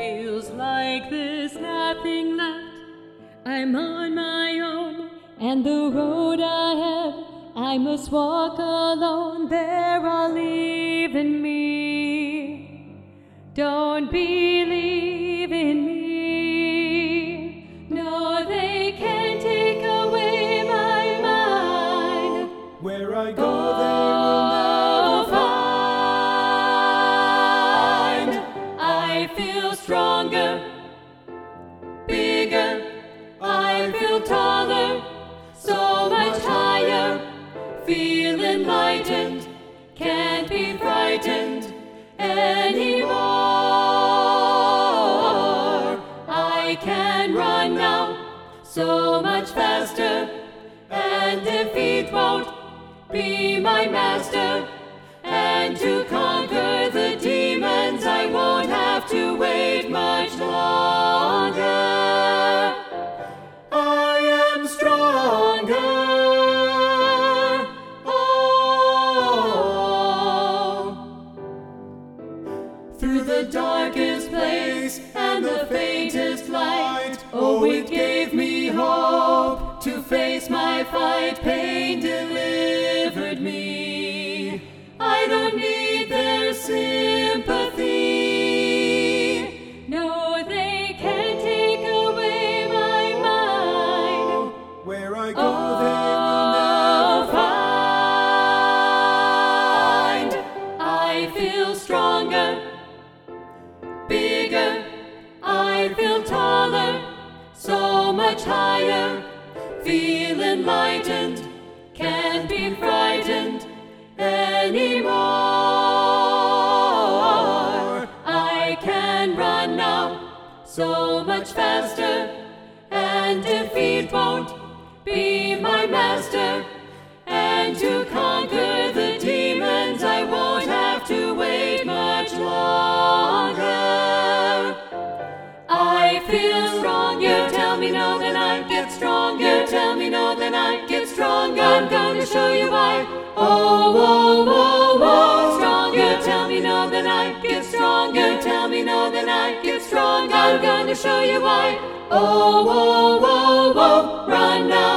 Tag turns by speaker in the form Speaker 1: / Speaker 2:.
Speaker 1: feels like there's nothing left. I'm on my own, and the road ahead I must walk alone. They're all leaving me. Don't believe in me. No, they can't take away my mind.
Speaker 2: Where I go, they will never
Speaker 1: find. I feel stronger, bigger. I feel taller, so much higher. Feel enlightened, can't be frightened anymore. I can run now, so much faster, and defeat won't be my master. And to conquer the demons, I won't have to wait much longer. I am stronger. Through the darkest place and the faintest light, oh, it gave me hope to face my fight. Pain delivered me. I don't need their sympathy. No, they can't take away my mind.
Speaker 2: Where I go,
Speaker 1: they will never find. I feel stronger, bigger. I feel taller, so much higher. Feel enlightened, can't be frightened anymore. I can run now, so much faster, and defeat won't be my master. And to conquer the demons, I won't have to wait much longer. I feel strong. You tell me no, then I get strong. You tell me no, then I get stronger. I'm gonna show you why. Oh, whoa, whoa, whoa. Strong. You tell me no, then I get strong. You tell me no, then I get strong. I'm gonna show you why. Oh, whoa, whoa, whoa. Run now.